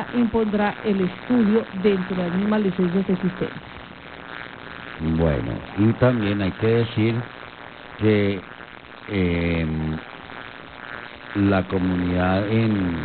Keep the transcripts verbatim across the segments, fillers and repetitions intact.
Hacienda impondrá el estudio dentro de las mismas licencias existentes. Bueno, y también hay que decir que eh, la comunidad en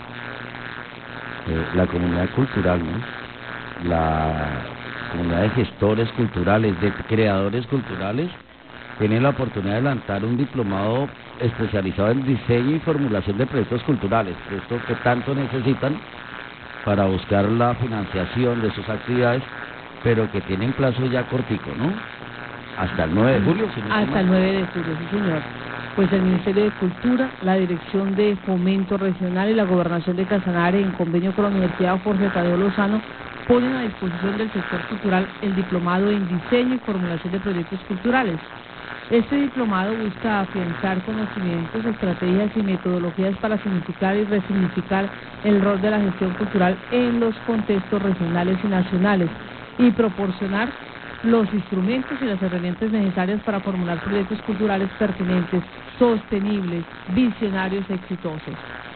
eh, la comunidad cultural, ¿no? La comunidad de gestores culturales, de creadores culturales, tienen la oportunidad de lanzar un diplomado especializado en diseño y formulación de proyectos culturales, esto que tanto necesitan para buscar la financiación de sus actividades, pero que tienen plazo ya cortico, ¿no? Hasta el nueve de julio, si no Hasta el nueve de julio, sí señor. Pues el Ministerio de Cultura, la Dirección de Fomento Regional y la Gobernación de Casanare, en convenio con la Universidad Jorge Tadeo Lozano, ponen a disposición del sector cultural el diplomado en diseño y formulación de proyectos culturales. Este diplomado busca afianzar conocimientos, estrategias y metodologías para significar y resignificar el rol de la gestión cultural en los contextos regionales y nacionales y proporcionar los instrumentos y las herramientas necesarias para formular proyectos culturales pertinentes, sostenibles, visionarios, exitosos.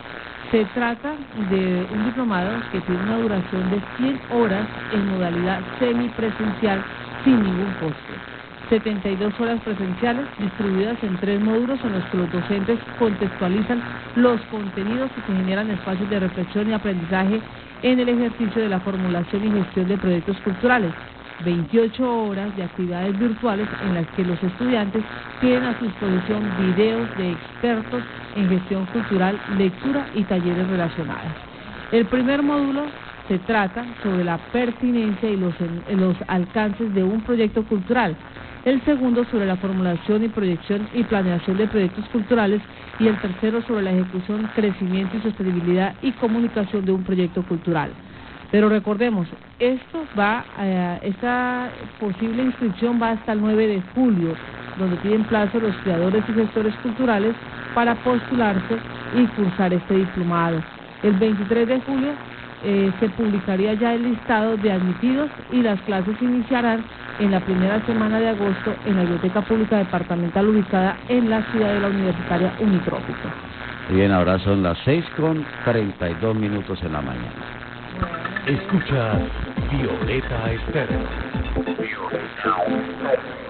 Se trata de un diplomado que tiene una duración de cien horas en modalidad semipresencial sin ningún costo. setenta y dos horas presenciales distribuidas en tres módulos en los que los docentes contextualizan los contenidos y se generan espacios de reflexión y aprendizaje en el ejercicio de la formulación y gestión de proyectos culturales. veintiocho horas de actividades virtuales en las que los estudiantes tienen a su disposición videos de expertos en gestión cultural, lectura y talleres relacionados. El primer módulo se trata sobre la pertinencia y los, los alcances de un proyecto cultural. El segundo sobre la formulación y proyección y planeación de proyectos culturales y el tercero sobre la ejecución, crecimiento y sostenibilidad y comunicación de un proyecto cultural. Pero recordemos, esto va, eh, esta posible inscripción va hasta el nueve de julio, donde tienen plazo los creadores y gestores culturales para postularse y cursar este diplomado. El veintitrés de julio eh, se publicaría ya el listado de admitidos y las clases iniciarán en la primera semana de agosto en la Biblioteca Pública Departamental ubicada en la ciudad de la Universitaria Unitrópico. Bien, ahora son las seis con treinta y dos minutos en la mañana. Escuchas Violeta Estéreo.